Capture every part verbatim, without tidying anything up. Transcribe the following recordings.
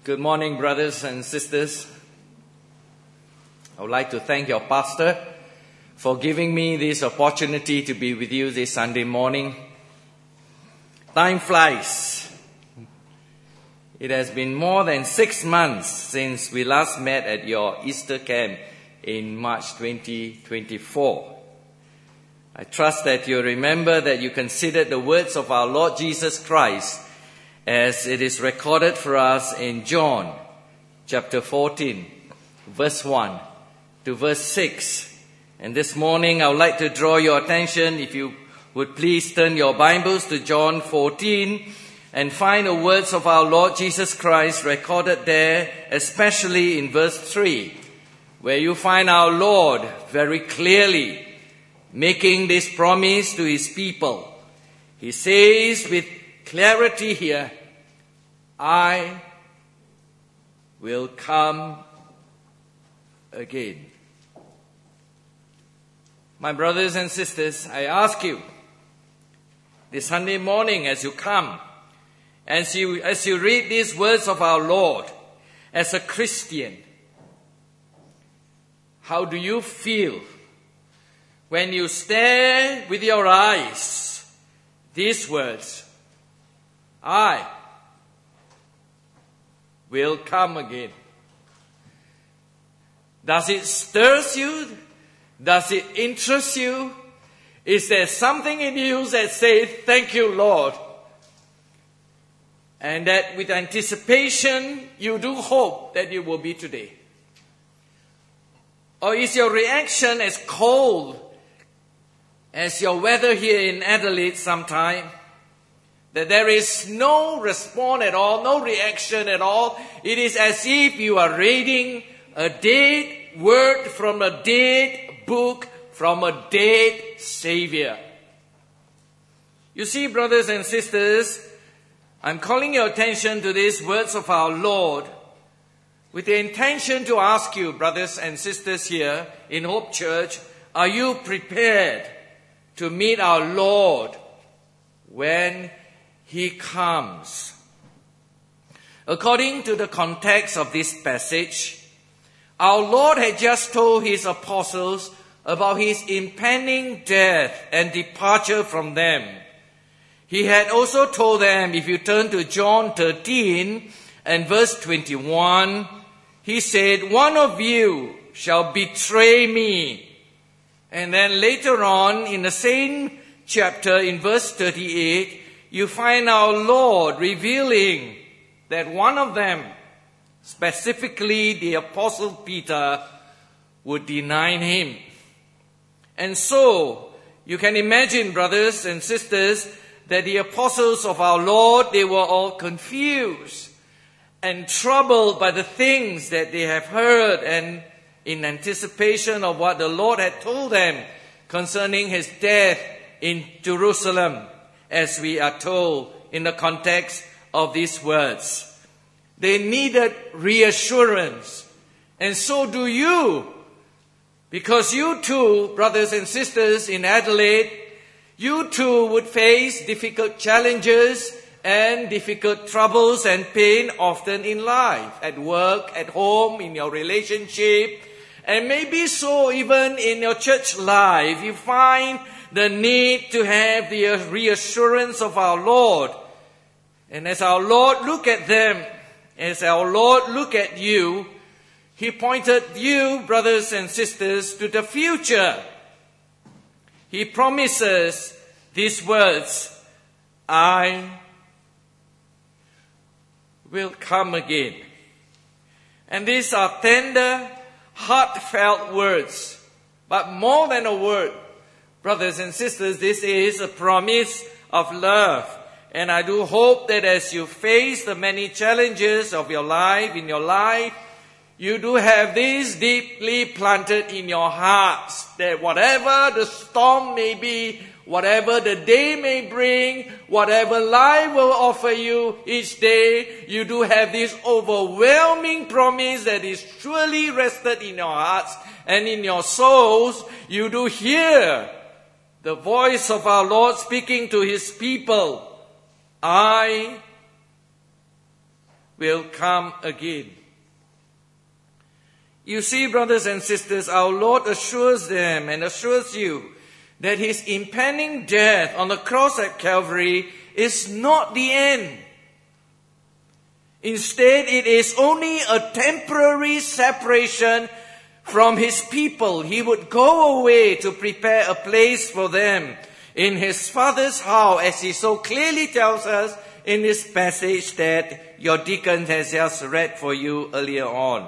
Good morning, brothers and sisters. I would like to thank your pastor for giving me this opportunity to be with you this Sunday morning. Time flies. It has been more than six months since we last met at your Easter camp in March twenty twenty-four. I trust that you remember that you considered the words of our Lord Jesus Christ as it is recorded for us in John chapter fourteen, verse one to verse six. And this morning I would like to draw your attention, if you would please turn your Bibles to John fourteen and find the words of our Lord Jesus Christ recorded there, especially in verse three, where you find our Lord very clearly making this promise to his people. He says with clarity here, I will come again. My brothers and sisters, I ask you, this Sunday morning as you come, as you, as you read these words of our Lord, as a Christian, how do you feel when you stare with your eyes these words, I will come again? Does it stir you? Does it interest you? Is there something in you that says, thank you, Lord? And that with anticipation, you do hope that it will be today? Or is your reaction as cold as your weather here in Adelaide sometime, that there is no response at all, no reaction at all? It is as if you are reading a dead word from a dead book from a dead Savior. You see, brothers and sisters, I'm calling your attention to these words of our Lord with the intention to ask you, brothers and sisters here in Hope Church, are you prepared to meet our Lord when He comes? According to the context of this passage, our Lord had just told His apostles about His impending death and departure from them. He had also told them, if you turn to John thirteen and verse twenty-one, He said, one of you shall betray me. And then later on in the same chapter in verse thirty-eight, you find our Lord revealing that one of them, specifically the Apostle Peter, would deny Him. And so, you can imagine, brothers and sisters, that the apostles of our Lord, they were all confused and troubled by the things that they have heard, and in anticipation of what the Lord had told them concerning His death in Jerusalem, as we are told in the context of these words. They needed reassurance, and so do you, because you too, brothers and sisters in Adelaide, you too would face difficult challenges and difficult troubles and pain often in life, at work, at home, in your relationship, and maybe so even in your church life. You find the need to have the reassurance of our Lord. And as our Lord look at them, as our Lord look at you, He pointed you, brothers and sisters, to the future. He promises these words, I will come again. And these are tender, heartfelt words. But more than a word, brothers and sisters, this is a promise of love. And I do hope that as you face the many challenges of your life, in your life, you do have this deeply planted in your hearts, that whatever the storm may be, whatever the day may bring, whatever life will offer you each day, you do have this overwhelming promise that is truly rested in your hearts and in your souls. You do hear the voice of our Lord speaking to His people. I will come again. You see, brothers and sisters, our Lord assures them and assures you that his impending death on the cross at Calvary is not the end. Instead, it is only a temporary separation from his people. He would go away to prepare a place for them in his Father's house, as he so clearly tells us in this passage that your deacon has just read for you earlier on.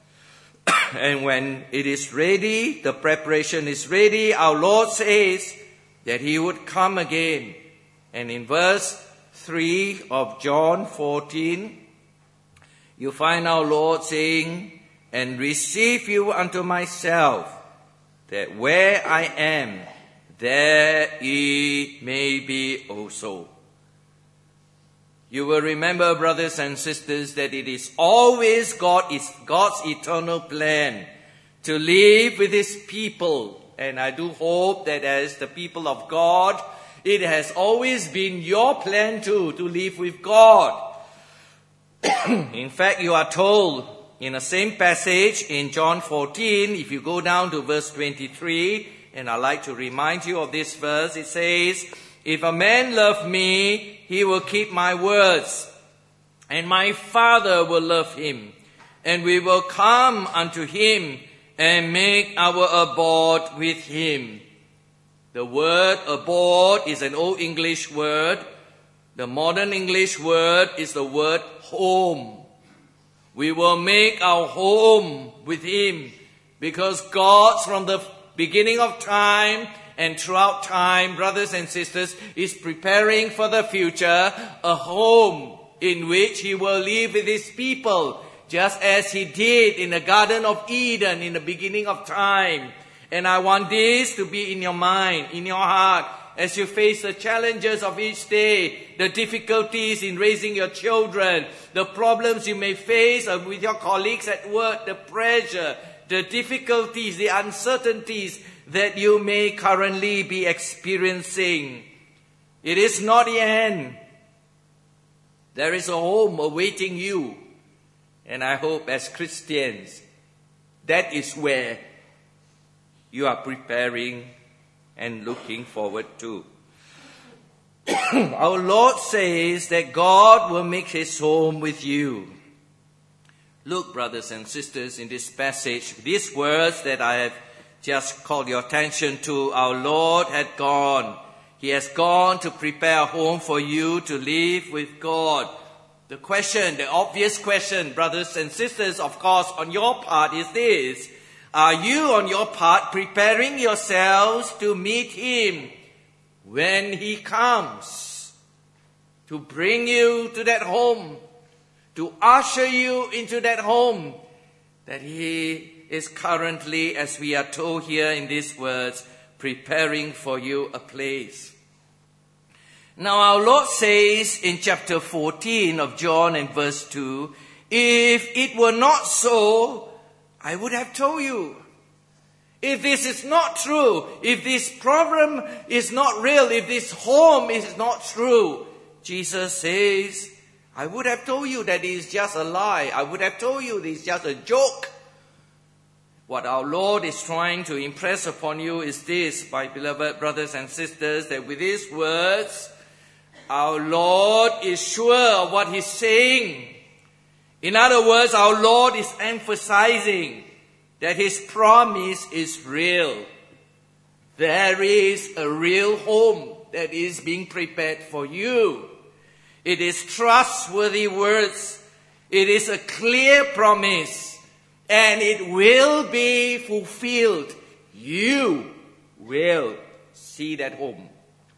And when it is ready, the preparation is ready, our Lord says that he would come again. And in verse three of John fourteen, you find our Lord saying, and receive you unto myself, that where I am, there ye may be also. You will remember, brothers and sisters, that it is always God, is God's eternal plan to live with his people. And I do hope that as the people of God, it has always been your plan too, to live with God. In fact, you are told in the same passage in John fourteen, if you go down to verse twenty-three, and I'd like to remind you of this verse, it says, if a man love me, he will keep my words, and my Father will love him, and we will come unto him and make our abode with him. The word abode is an Old English word. The modern English word is the word home. We will make our home with him, because God, from the beginning of time and throughout time, brothers and sisters, is preparing for the future a home in which he will live with his people, just as he did in the Garden of Eden in the beginning of time. And I want this to be in your mind, in your heart, as you face the challenges of each day, the difficulties in raising your children, the problems you may face with your colleagues at work, the pressure, the difficulties, the uncertainties that you may currently be experiencing. It is not the end. There is a home awaiting you. And I hope as Christians, that is where you are preparing and looking forward to. Our Lord says that God will make his home with you. Look, brothers and sisters, in this passage, these words that I have just called your attention to, our Lord had gone. He has gone to prepare a home for you to live with God. The question, the obvious question, brothers and sisters, of course, on your part is this. Are you on your part preparing yourselves to meet him when he comes? To bring you to that home, to usher you into that home that he is currently, as we are told here in these words, preparing for you a place. Now our Lord says in chapter fourteen of John and verse two, if it were not so, I would have told you. If this is not true, if this problem is not real, if this home is not true, Jesus says, I would have told you that it is just a lie. I would have told you this is just a joke. What our Lord is trying to impress upon you is this, my beloved brothers and sisters, that with these words, our Lord is sure of what he's saying. In other words, our Lord is emphasizing that his promise is real. There is a real home that is being prepared for you. It is trustworthy words. It is a clear promise. And it will be fulfilled. You will see that home.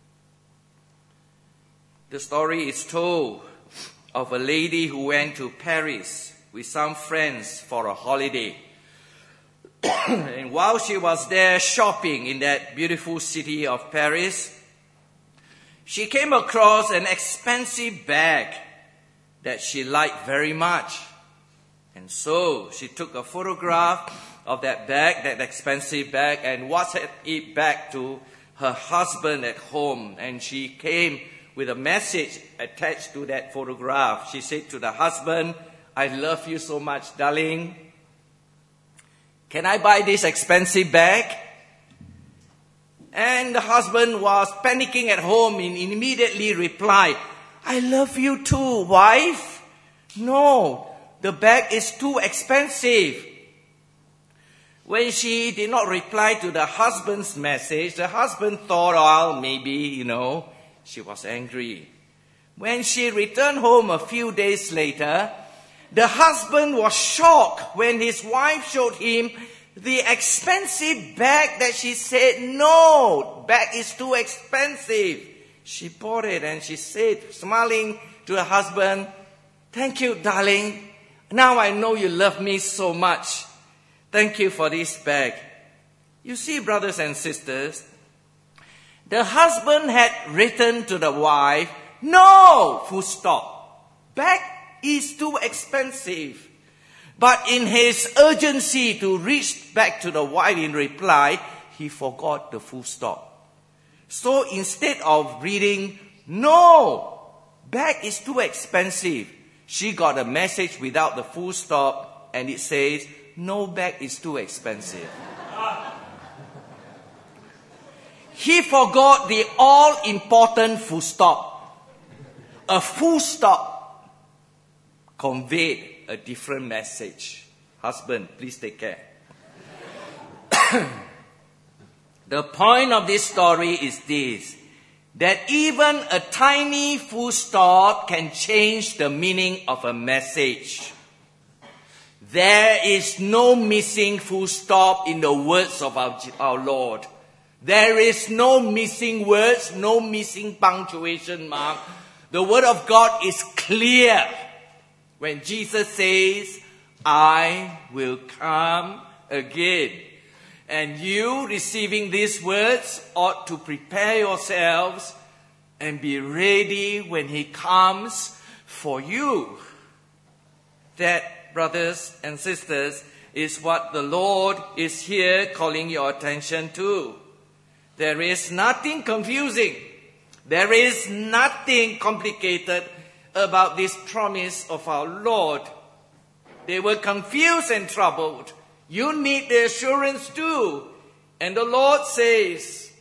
The story is told of a lady who went to Paris with some friends for a holiday. And while she was there shopping in that beautiful city of Paris, she came across an expensive bag that she liked very much. And so she took a photograph of that bag, that expensive bag, and WhatsApped it back to her husband at home. And she came with a message attached to that photograph. She said to the husband, "I love you so much, darling. Can I buy this expensive bag?" And the husband was panicking at home and immediately replied, "I love you too, wife. No, the bag is too expensive." When she did not reply to the husband's message, the husband thought, oh, maybe, you know, she was angry. When she returned home a few days later, the husband was shocked when his wife showed him the expensive bag that she said, "No, bag is too expensive." She bought it and she said, smiling to her husband, "Thank you, darling. Now I know you love me so much. Thank you for this bag." You see, brothers and sisters, the husband had written to the wife, "No, full stop. Bag is too expensive." But in his urgency to reach back to the wife in reply, he forgot the full stop. So instead of reading, "No, bag is too expensive," she got a message without the full stop, and it says, "No, bag is too expensive." He forgot the all-important full stop. A full stop conveyed a different message. Husband, please take care. The point of this story is this, that even a tiny full stop can change the meaning of a message. There is no missing full stop in the words of our, our Lord. There is no missing words, no missing punctuation mark. The Word of God is clear. When Jesus says, "I will come again." And you receiving these words ought to prepare yourselves and be ready when He comes for you. That, brothers and sisters, is what the Lord is here calling your attention to. There is nothing confusing. There is nothing complicated about this promise of our Lord. They were confused and troubled. You need the assurance too. And the Lord says,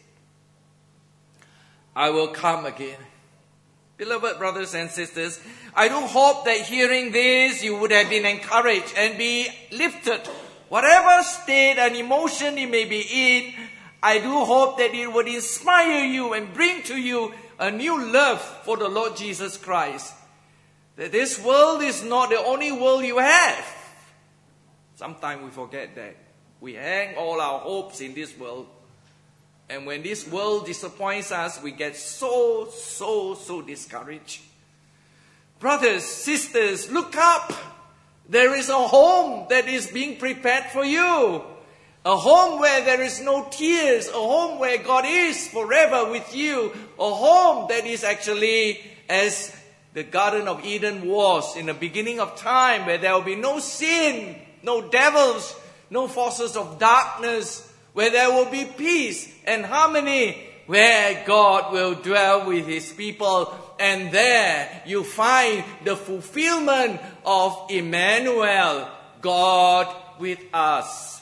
"I will come again." Beloved brothers and sisters, I do hope that hearing this, you would have been encouraged and be lifted. Whatever state and emotion you may be in, I do hope that it would inspire you and bring to you a new love for the Lord Jesus Christ. That this world is not the only world you have. Sometimes we forget that. We hang all our hopes in this world. And when this world disappoints us, we get so, so, so discouraged. Brothers, sisters, look up. There is a home that is being prepared for you. A home where there is no tears. A home where God is forever with you. A home that is actually as the Garden of Eden was in the beginning of time, where there will be no sin, no devils, no forces of darkness, where there will be peace and harmony, where God will dwell with His people. And there you find the fulfillment of Emmanuel, God with us.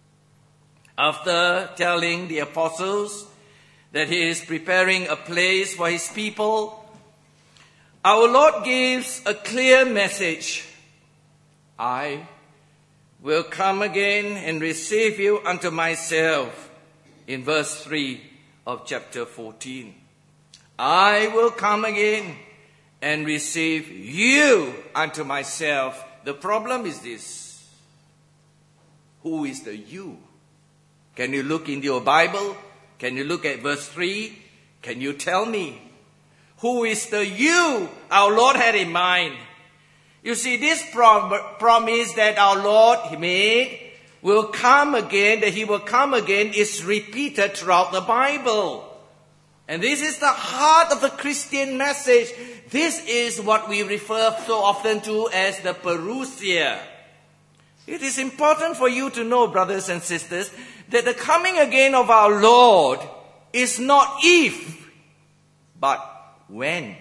After telling the apostles that He is preparing a place for His people, our Lord gives a clear message. "I will come again and receive you unto myself," in verse three of chapter fourteen. "I will come again and receive you unto myself." The problem is this. Who is the you? Can you look into your Bible? Can you look at verse three? Can you tell me? Who is the you our Lord had in mind? You see, this prom- promise that our Lord made will come again, that He will come again, is repeated throughout the Bible. And this is the heart of the Christian message. This is what we refer so often to as the parousia. It is important for you to know, brothers and sisters, that the coming again of our Lord is not if, but when.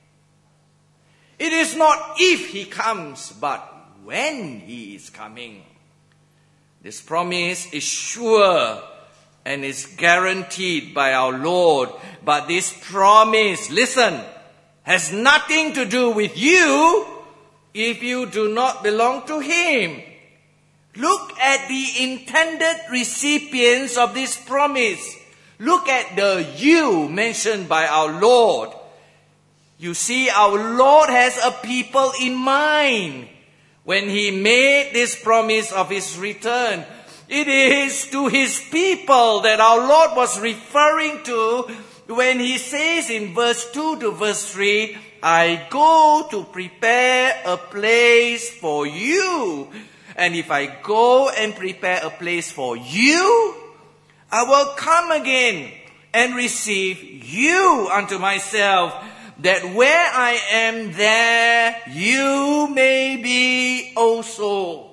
It is not if he comes, but when he is coming. This promise is sure and is guaranteed by our Lord. But this promise, listen, has nothing to do with you if you do not belong to him. Look at the intended recipients of this promise. Look at the you mentioned by our Lord. You see, our Lord has a people in mind when he made this promise of his return. It is to his people that our Lord was referring to when he says in verse two to verse three, I go to prepare a place for you. And if I go and prepare a place for you, I will come again and receive you unto myself, that where I am, there you may be also.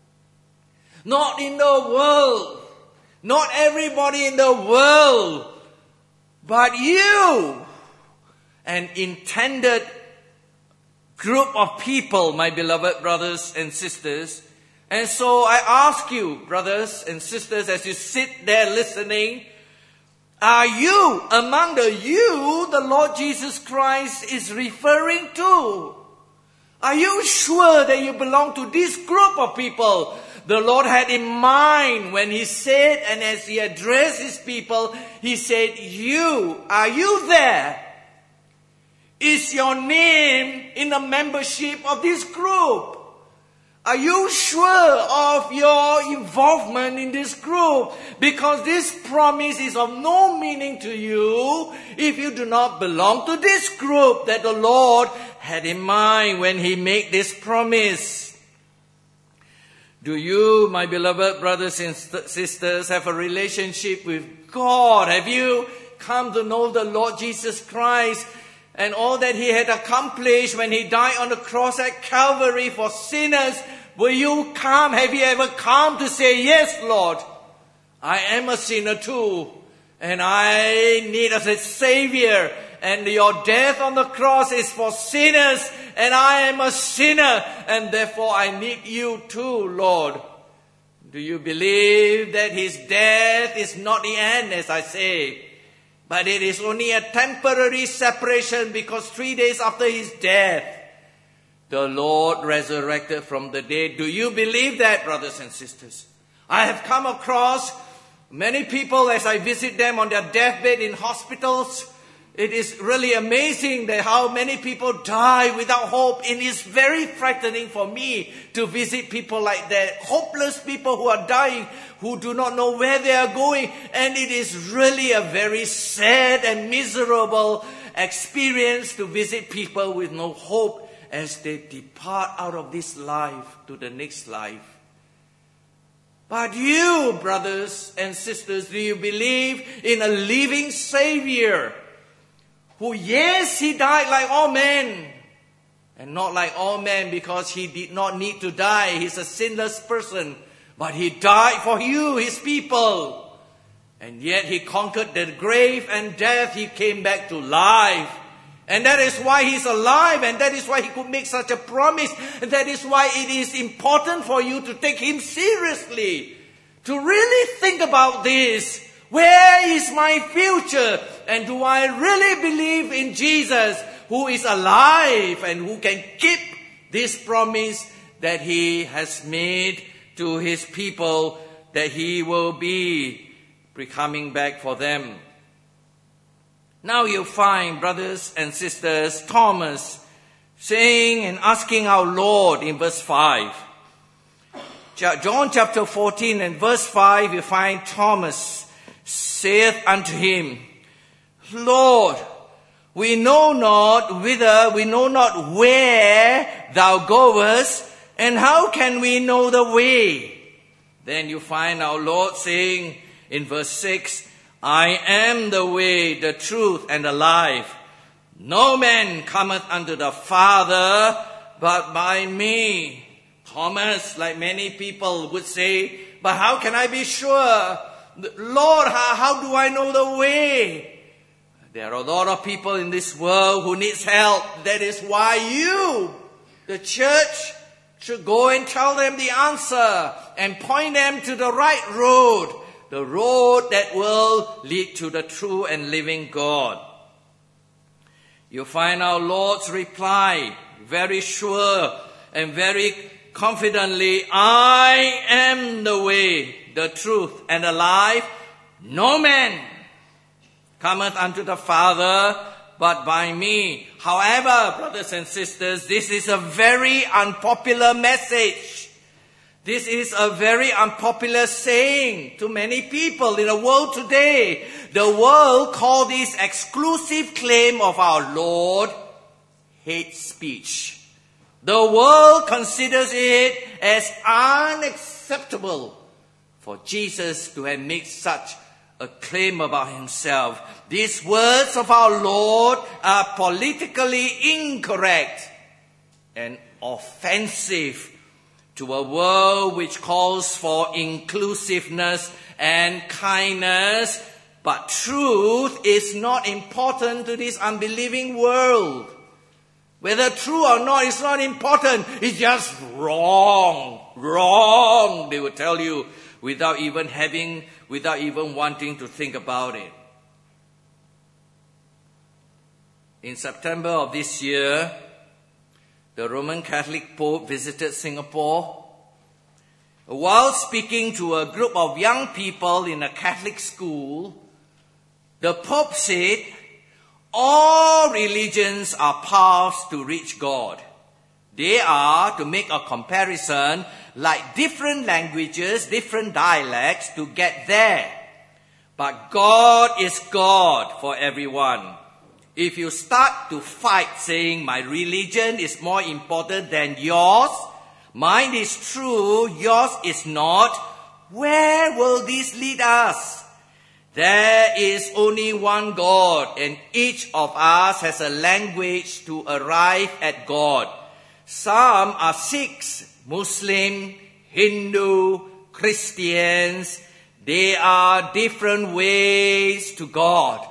Not in the world, not everybody in the world, but you, an intended group of people, my beloved brothers and sisters. And so I ask you, brothers and sisters, as you sit there listening, are you among the you the Lord Jesus Christ is referring to? Are you sure that you belong to this group of people the Lord had in mind when he said, and as he addressed his people, he said, you, are you there? Is your name in the membership of this group? Are you sure of your involvement in this group? Because this promise is of no meaning to you if you do not belong to this group that the Lord had in mind when he made this promise. Do you, my beloved brothers and sisters, have a relationship with God? Have you come to know the Lord Jesus Christ and all that he had accomplished when he died on the cross at Calvary for sinners? Will you come? Have you ever come to say, yes, Lord, I am a sinner too, and I need a Savior, and your death on the cross is for sinners, and I am a sinner, and therefore I need you too, Lord. Do you believe that his death is not the end, as I say, but it is only a temporary separation, because three days after his death, the Lord resurrected from the dead? Do you believe that, brothers and sisters? I have come across many people as I visit them on their deathbed in hospitals. It is really amazing that how many people die without hope. It is very frightening for me to visit people like that. Hopeless people who are dying, who do not know where they are going. And it is really a very sad and miserable experience to visit people with no hope as they depart out of this life to the next life. But you, brothers and sisters, do you believe in a living Savior who, yes, he died like all men, and not like all men because he did not need to die. He's a sinless person, but he died for you, his people. And yet he conquered the grave and death. He came back to life. And that is why he's alive, and that is why he could make such a promise, and that is why it is important for you to take him seriously, to really think about this. Where is my future? And do I really believe in Jesus, who is alive and who can keep this promise that he has made to his people, that he will be coming back for them? Now you find, brothers and sisters, Thomas saying and asking our Lord in verse five. John chapter fourteen and verse five, you find Thomas saith unto him, Lord, we know not whither, we know not where thou goest, and how can we know the way? Then you find our Lord saying in verse six, I am the way, the truth, and the life. No man cometh unto the Father but by me. Thomas, like many people would say, but how can I be sure? Lord, how, how do I know the way? There are a lot of people in this world who needs help. That is why you, the church, should go and tell them the answer and point them to the right road, the road that will lead to the true and living God. You find our Lord's reply very sure and very confidently, I am the way, the truth, and the life. No man cometh unto the Father but by me. However, brothers and sisters, this is a very unpopular message. This is a very unpopular saying to many people in the world today. The world calls this exclusive claim of our Lord hate speech. The world considers it as unacceptable for Jesus to have made such a claim about himself. These words of our Lord are politically incorrect and offensive to a world which calls for inclusiveness and kindness. But truth is not important to this unbelieving world. Whether true or not is not important. It's just wrong. Wrong, they will tell you, without even having, without even wanting to think about it. In September of this year, the Roman Catholic Pope visited Singapore. While speaking to a group of young people in a Catholic school, the Pope said, all religions are paths to reach God. They are, to make a comparison, like different languages, different dialects to get there. But God is God for everyone. If you start to fight saying my religion is more important than yours, mine is true, yours is not, where will this lead us? There is only one God, and each of us has a language to arrive at God. Some are Sikhs, Muslim, Hindu, Christians. They are different ways to God.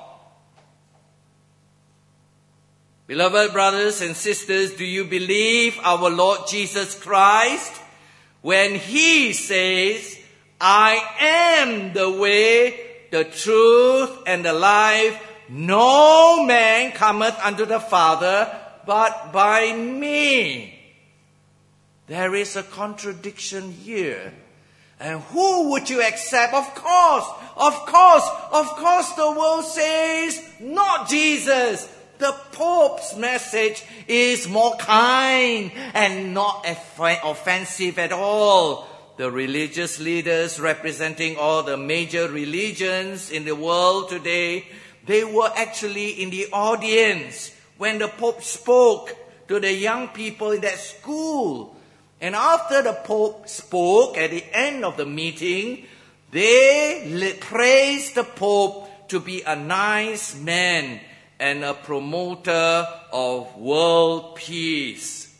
Beloved brothers and sisters, do you believe our Lord Jesus Christ when he says, I am the way, the truth, and the life? No man cometh unto the Father but by me. There is a contradiction here. And who would you accept? Of course, of course, of course the world says, not Jesus. The Pope's message is more kind and not offensive at all. The religious leaders representing all the major religions in the world today, they were actually in the audience when the Pope spoke to the young people in that school. And after the Pope spoke at the end of the meeting, they praised the Pope to be a nice man and a promoter of world peace.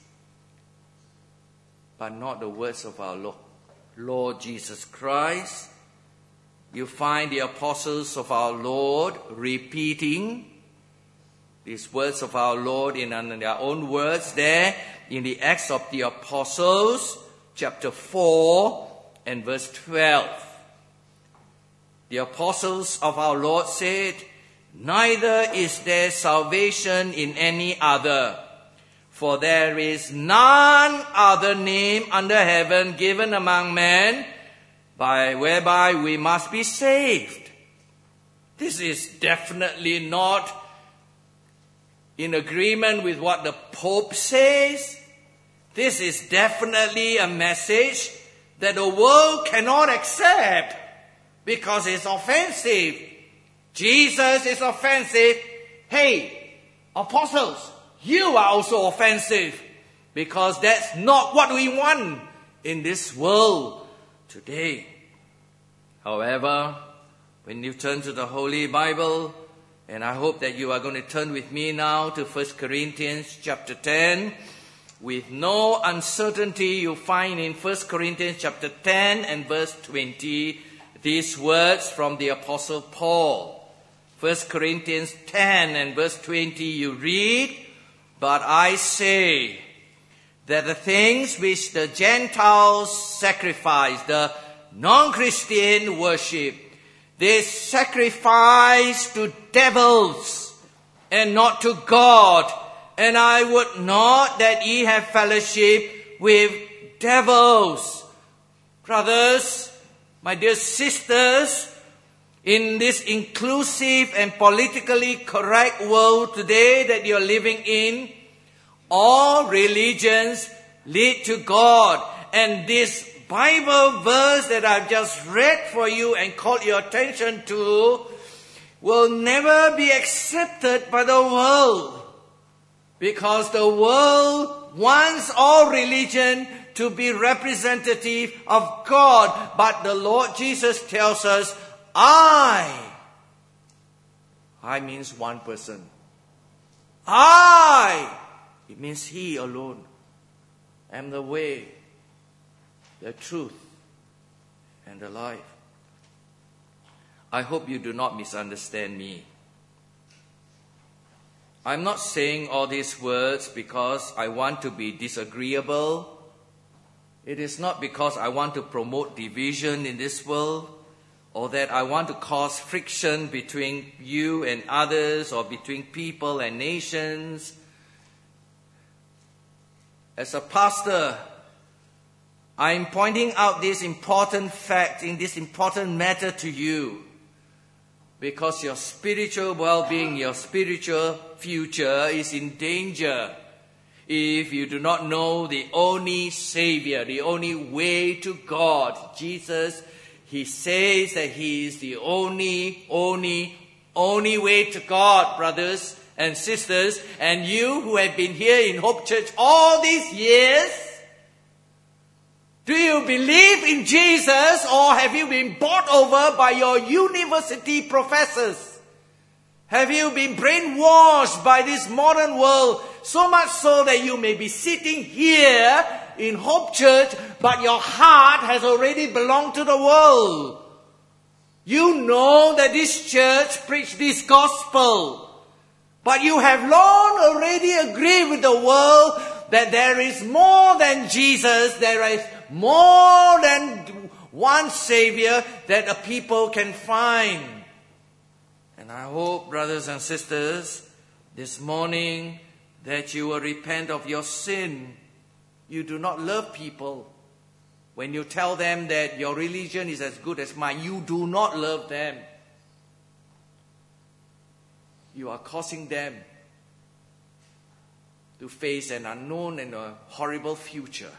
But not the words of our Lord, Lord Jesus Christ. You find the apostles of our Lord repeating these words of our Lord in their own words there in the Acts of the Apostles, chapter four and verse twelve. The apostles of our Lord said, neither is there salvation in any other, for there is none other name under heaven given among men by whereby we must be saved. This is definitely not in agreement with what the Pope says. This is definitely a message that the world cannot accept because it's offensive. Jesus is offensive. Hey, apostles, you are also offensive because that's not what we want in this world today. However, when you turn to the Holy Bible, and I hope that you are going to turn with me now to First Corinthians chapter ten. With no uncertainty, you find in First Corinthians chapter ten and verse twenty these words from the Apostle Paul. First Corinthians ten and verse twenty, you read, "But I say that the things which the Gentiles sacrifice, the non-Christian worship, they sacrifice to devils and not to God. And I would not that ye have fellowship with devils." Brothers, my dear sisters, in this inclusive and politically correct world today that you're living in, all religions lead to God. And this Bible verse that I've just read for you and called your attention to will never be accepted by the world, because the world wants all religion to be representative of God. But the Lord Jesus tells us, I, I means one person. I, it means He alone, am the way, the truth, and the life. I hope you do not misunderstand me. I'm not saying all these words because I want to be disagreeable. It is not because I want to promote division in this world, or that I want to cause friction between you and others, or between people and nations. As a pastor, I'm pointing out this important fact, in this important matter to you, because your spiritual well-being, your spiritual future is in danger if you do not know the only Savior, the only way to God, Jesus. He says that He is the only, only, only way to God, brothers and sisters. And you who have been here in Hope Church all these years, do you believe in Jesus, or have you been bought over by your university professors? Have you been brainwashed by this modern world, so much so that you may be sitting here in Hope Church, but your heart has already belonged to the world? You know that this church preached this gospel, but you have long already agreed with the world that there is more than Jesus, there is more than one Savior that a people can find. And I hope, brothers and sisters, this morning that you will repent of your sin. You do not love people. When you tell them that your religion is as good as mine, you do not love them. You are causing them to face an unknown and a horrible future.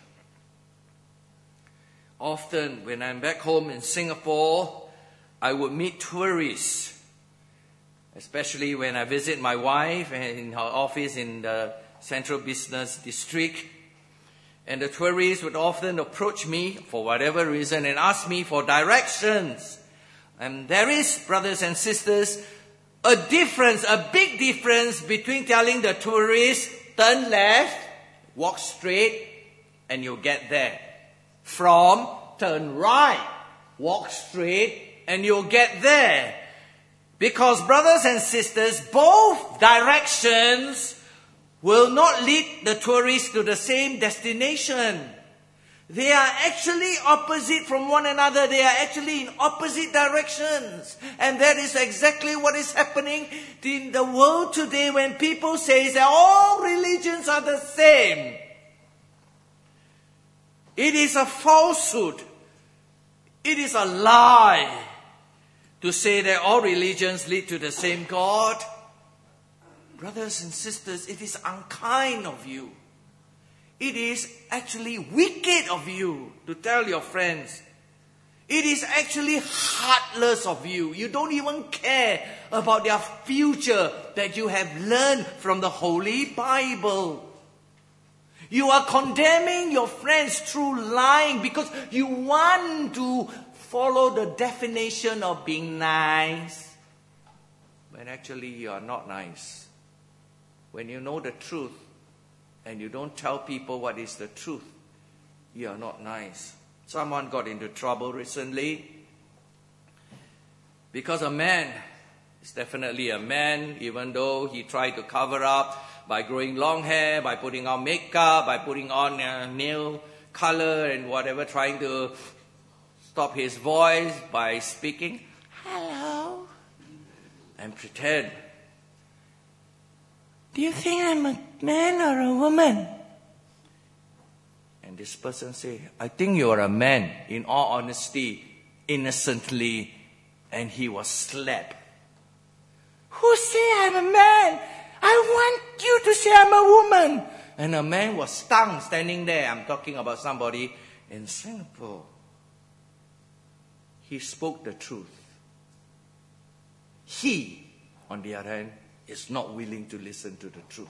Often, when I'm back home in Singapore, I would meet tourists, especially when I visit my wife in her office in the Central Business District. And the tourists would often approach me for whatever reason and ask me for directions. And there is, brothers and sisters, a difference, a big difference between telling the tourist, turn left, walk straight, and you'll get there, from turn right, walk straight, and you'll get there. Because, brothers and sisters, both directions will not lead the tourist to the same destination. They are actually opposite from one another. They are actually in opposite directions. And that is exactly what is happening in the world today when people say that all religions are the same. It is a falsehood. It is a lie to say that all religions lead to the same God. Brothers and sisters, it is unkind of you. It is actually wicked of you to tell your friends. It is actually heartless of you. You don't even care about their future that you have learned from the Holy Bible. You are condemning your friends through lying because you want to follow the definition of being nice, when actually you are not nice. When you know the truth and you don't tell people what is the truth, you are not nice. Someone got into trouble recently because a man He's definitely a man, even though he tried to cover up by growing long hair, by putting on makeup, by putting on uh, nail color and whatever, trying to stop his voice by speaking, hello, and pretend. Do you think I'm a man or a woman? And this person say, I think you are a man, in all honesty, innocently, and he was slapped. Who say I'm a man? I want you to say I'm a woman. And a man was stung standing there. I'm talking about somebody in Singapore. He spoke the truth. He, on the other hand, is not willing to listen to the truth.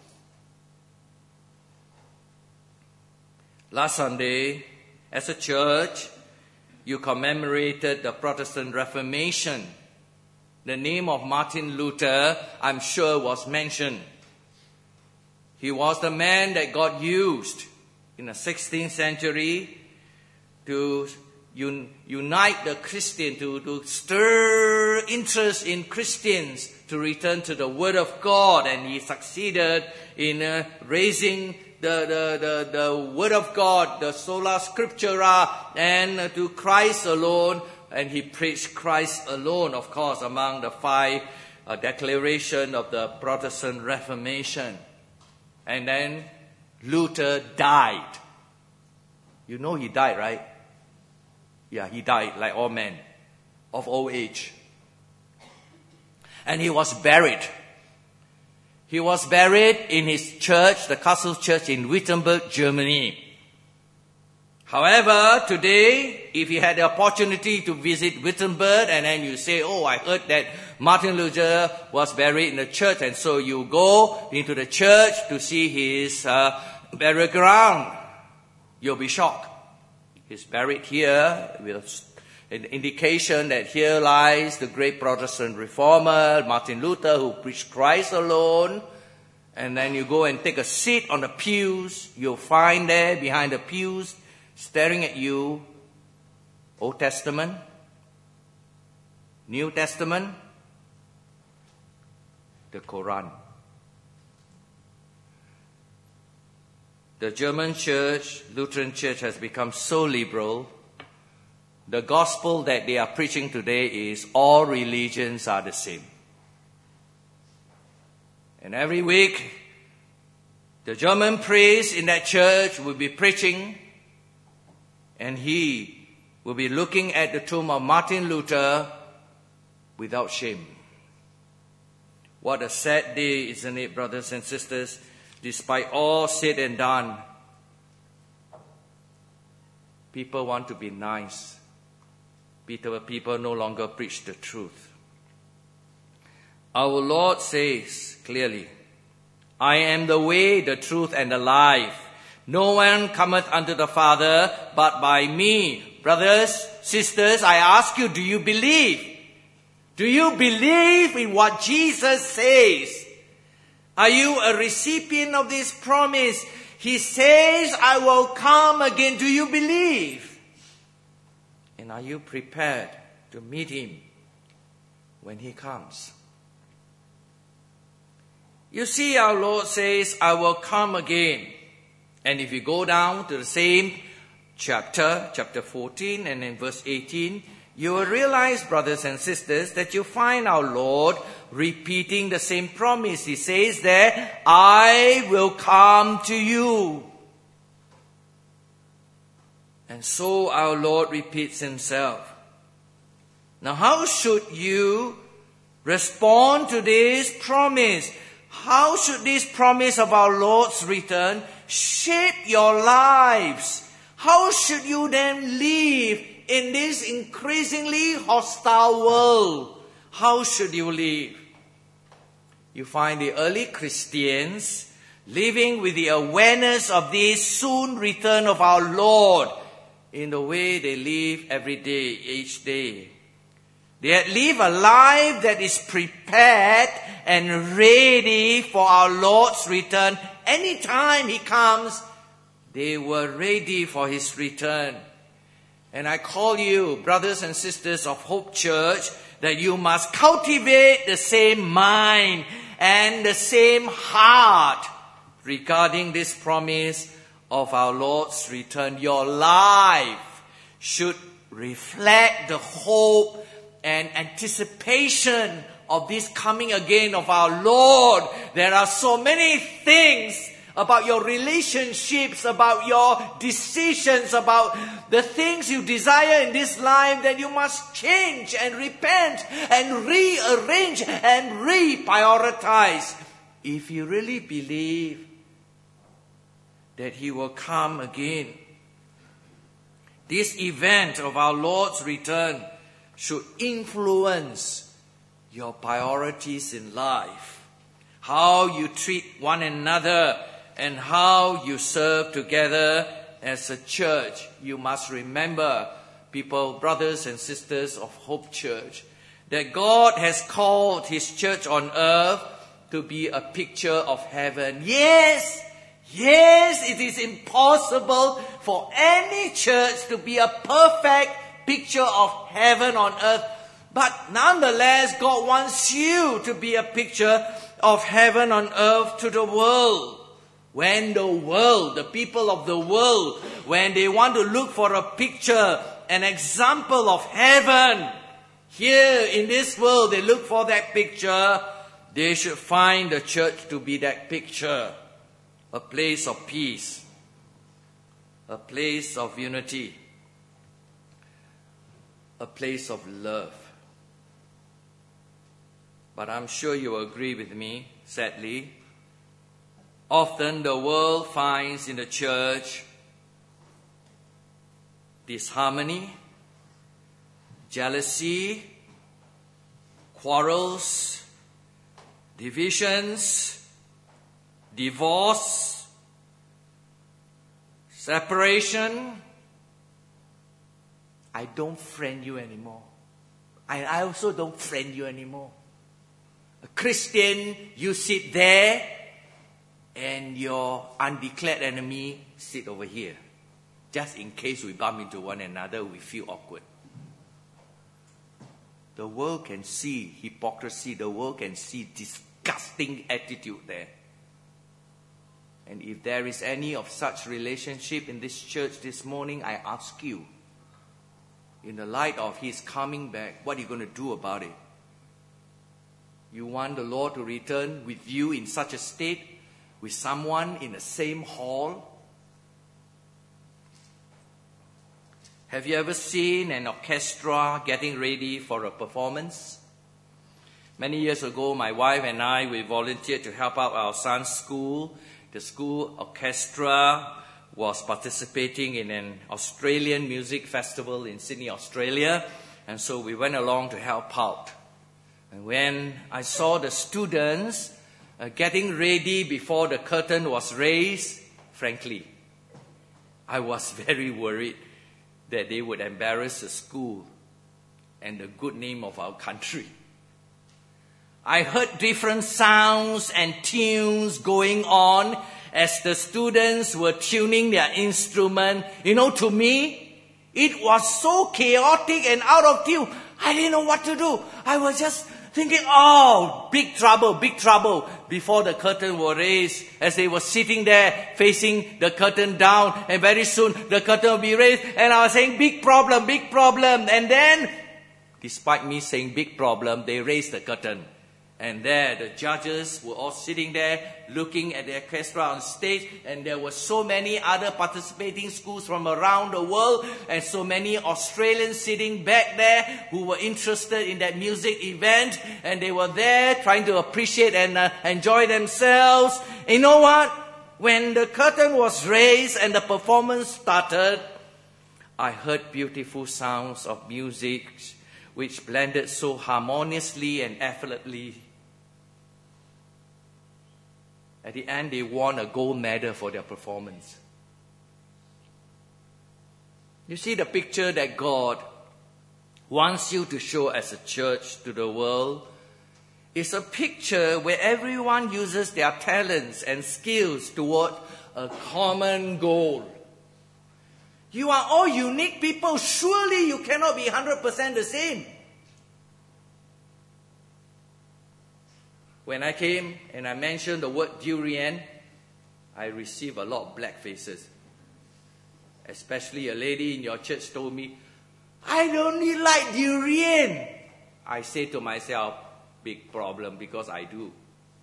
Last Sunday, as a church, you commemorated the Protestant Reformation. The name of Martin Luther, I'm sure, was mentioned. He was the man that God used in the sixteenth century to un- unite the Christian, to, to stir interest in Christians to return to the Word of God. And he succeeded in uh, raising the, the, the, the Word of God, the sola scriptura, and uh, to Christ alone. And he preached Christ alone, of course, among the five uh, declarations of the Protestant Reformation. And then Luther died. You know he died, right? Yeah, he died like all men, of old age. And he was buried. He was buried in his church, the Castle Church in Wittenberg, Germany. However, today, if you had the opportunity to visit Wittenberg and then you say, oh, I heard that Martin Luther was buried in the church, and so you go into the church to see his uh, burial ground, you'll be shocked. He's buried here with an indication that here lies the great Protestant reformer, Martin Luther, who preached Christ alone. And then you go and take a seat on the pews, you'll find there behind the pews, staring at you, Old Testament, New Testament, the Quran. The German church, Lutheran church, has become so liberal. The gospel that they are preaching today is all religions are the same. And every week, the German priest in that church will be preaching, and he will be looking at the tomb of Martin Luther without shame. What a sad day, isn't it, brothers and sisters? Despite all said and done, people want to be nice. People no longer preach the truth. Our Lord says clearly, I am the way, the truth, and the life. No one cometh unto the Father but by me. Brothers, sisters, I ask you, do you believe? Do you believe in what Jesus says? Are you a recipient of this promise? He says, I will come again. Do you believe? And are you prepared to meet him when he comes? You see, our Lord says, I will come again. And if you go down to the same chapter, chapter fourteen, and in verse eighteen, you will realize, brothers and sisters, that you find our Lord repeating the same promise. He says there, I will come to you. And so our Lord repeats himself. Now, how should you respond to this promise? How should this promise of our Lord's return shape your lives? How should you then live in this increasingly hostile world? How should you live? You find the early Christians living with the awareness of this soon return of our Lord in the way they live every day, each day. They had lived a life that is prepared and ready for our Lord's return. Anytime he comes, they were ready for his return. And I call you, brothers and sisters of Hope Church, that you must cultivate the same mind and the same heart regarding this promise of our Lord's return. Your life should reflect the hope and anticipation of this coming again of our Lord. There are so many things about your relationships, about your decisions, about the things you desire in this life that you must change and repent and rearrange and reprioritize. If you really believe that He will come again, this event of our Lord's return should influence your priorities in life, how you treat one another, and how you serve together as a church. You must remember, people, brothers and sisters of Hope Church, that God has called His church on earth to be a picture of heaven. Yes, yes, it is impossible for any church to be a perfect picture of heaven on earth. But nonetheless, God wants you to be a picture of heaven on earth to the world. When the world, the people of the world, when they want to look for a picture, an example of heaven, here in this world, they look for that picture, they should find the church to be that picture. A place of peace, a place of unity, a place of love. But I'm sure you agree with me, sadly, often the world finds in the church disharmony, jealousy, quarrels, divisions, divorce, separation. I don't friend you anymore. I, I also don't friend you anymore. A Christian, you sit there, and your undeclared enemy sit over here. Just in case we bump into one another, we feel awkward. The world can see hypocrisy. The world can see disgusting attitude there. And if there is any of such relationship in this church this morning, I ask you, in the light of His coming back, what are you going to do about it? You want the Lord to return with you in such a state, with someone in the same hall? Have you ever seen an orchestra getting ready for a performance? Many years ago, my wife and I, we volunteered to help out our son's school. The school orchestra was participating in an Australian music festival in Sydney, Australia. And so we went along to help out. And when I saw the students uh, getting ready before the curtain was raised, frankly, I was very worried that they would embarrass the school and the good name of our country. I heard different sounds and tunes going on as the students were tuning their instrument. You know, to me, it was so chaotic and out of tune. I didn't know what to do. I was just thinking, oh, big trouble, big trouble, before the curtain was raised, as they were sitting there facing the curtain down, and very soon the curtain will be raised, and I was saying, big problem, big problem. And then, despite me saying big problem, they raised the curtain. And there, the judges were all sitting there, looking at the orchestra on stage, and there were so many other participating schools from around the world, and so many Australians sitting back there who were interested in that music event, and they were there trying to appreciate and uh, enjoy themselves. You know what? When the curtain was raised and the performance started, I heard beautiful sounds of music which blended so harmoniously and effortlessly. At the end, they won a gold medal for their performance. You see, the picture that God wants you to show as a church to the world is a picture where everyone uses their talents and skills toward a common goal. You are all unique people. Surely you cannot be one hundred percent the same. When I came and I mentioned the word durian, I received a lot of black faces. Especially a lady in your church told me, I don't like durian. I say to myself, big problem, because I do.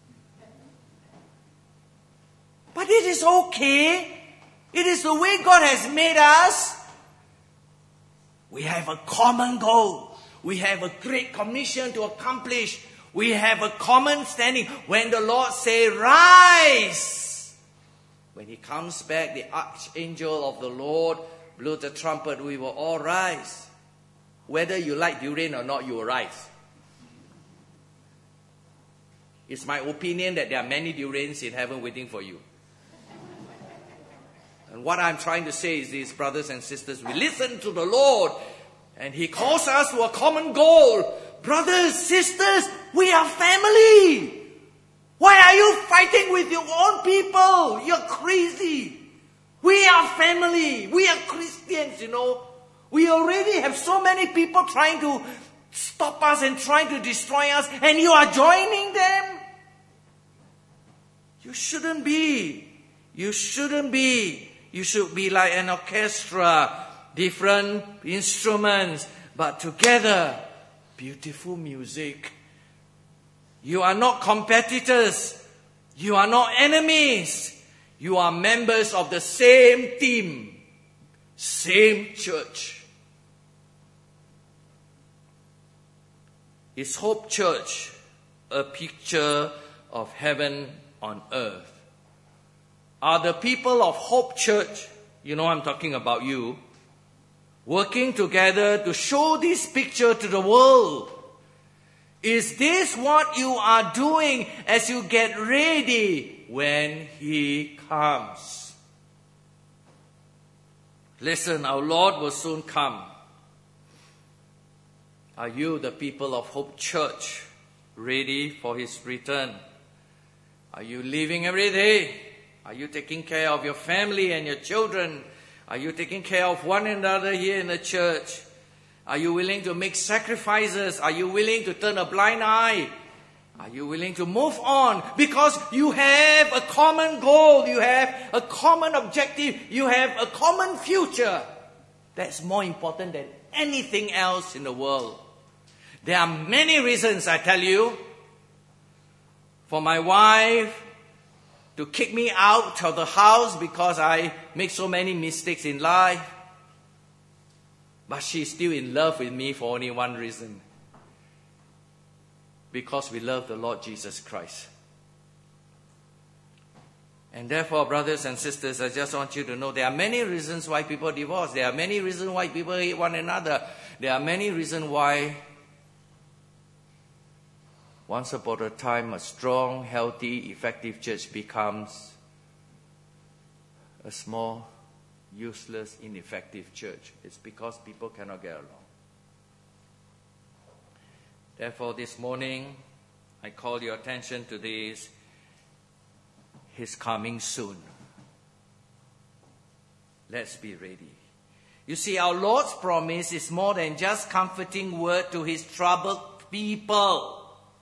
But it is okay. It is the way God has made us. We have a common goal. We have a great commission to accomplish. We have a common standing. When the Lord say, rise, when He comes back, the archangel of the Lord blew the trumpet, we will all rise. Whether you like durian or not, you will rise. It's my opinion that there are many durians in heaven waiting for you. And what I'm trying to say is this, brothers and sisters, we listen to the Lord and He calls us to a common goal. Brothers, sisters, we are family. Why are you fighting with your own people? You're crazy. We are family. We are Christians, you know. We already have so many people trying to stop us and trying to destroy us, and you are joining them. You shouldn't be. You shouldn't be. You should be like an orchestra, different instruments, but together, beautiful music. You are not competitors. You are not enemies. You are members of the same team, same church. Is Hope Church a picture of heaven on earth? Are the people of Hope Church, you know I'm talking about you, working together to show this picture to the world? Is this what you are doing as you get ready when He comes? Listen, our Lord will soon come. Are you, the people of Hope Church, ready for His return? Are you living every day? Are you taking care of your family and your children? Are you taking care of one another here in the church? Are you willing to make sacrifices? Are you willing to turn a blind eye? Are you willing to move on? Because you have a common goal. You have a common objective. You have a common future. That's more important than anything else in the world. There are many reasons, I tell you, for my wife to kick me out of the house because I make so many mistakes in life. But she's still in love with me for only one reason. Because we love the Lord Jesus Christ. And therefore, brothers and sisters, I just want you to know there are many reasons why people divorce. There are many reasons why people hate one another. There are many reasons why once upon a time a strong, healthy, effective church becomes a small, useless, ineffective church. It's because people cannot get along. Therefore, this morning, I call your attention to this. He's coming soon. Let's be ready. You see, our Lord's promise is more than just comforting word to His troubled people.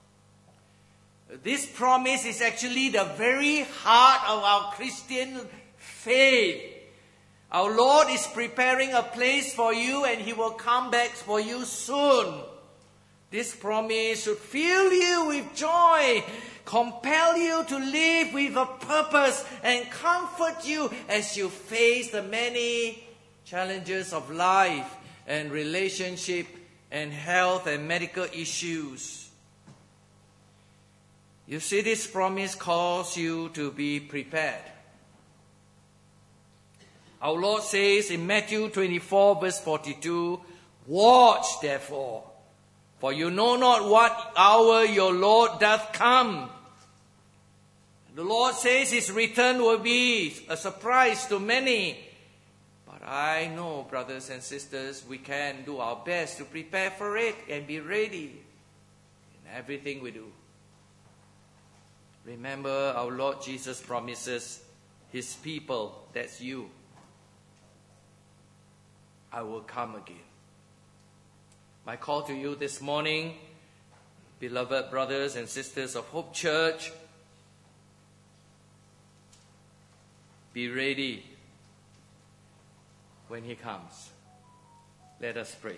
This promise is actually the very heart of our Christian faith. Our Lord is preparing a place for you and He will come back for you soon. This promise should fill you with joy, compel you to live with a purpose, and comfort you as you face the many challenges of life and relationship and health and medical issues. You see, this promise calls you to be prepared. Our Lord says in Matthew twenty-four verse forty-two, watch therefore, for you know not what hour your Lord doth come. The Lord says His return will be a surprise to many. But I know, brothers and sisters, we can do our best to prepare for it and be ready in everything we do. Remember, our Lord Jesus promises His people, that's you, I will come again. My call to you this morning Beloved brothers and sisters of Hope Church, be ready when He comes. Let us pray.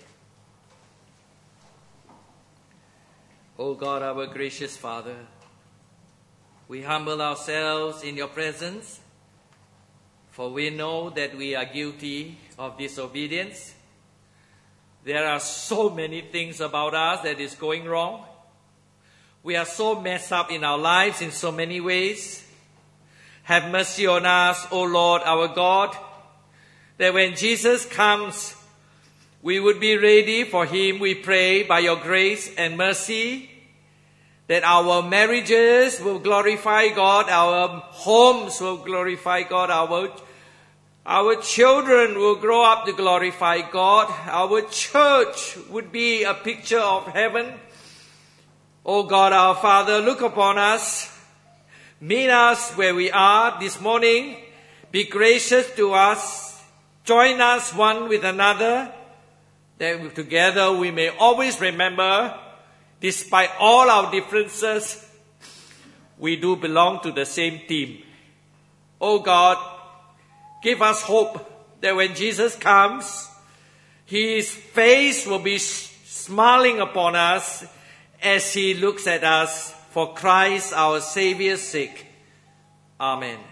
O God, our gracious Father, we humble ourselves in your presence, for we know that we are guilty of disobedience. There are so many things about us that is going wrong. We are so messed up in our lives in so many ways. Have mercy on us, O Lord our God, that when Jesus comes, we would be ready for Him, we pray, by your grace and mercy, that our marriages will glorify God, our homes will glorify God, our, our children will grow up to glorify God, our church would be a picture of heaven. O God, our Father, look upon us, meet us where we are this morning, be gracious to us, join us one with another, that together we may always remember, despite all our differences, we do belong to the same team. O God, give us hope that when Jesus comes, His face will be smiling upon us as He looks at us for Christ our Saviour's sake. Amen.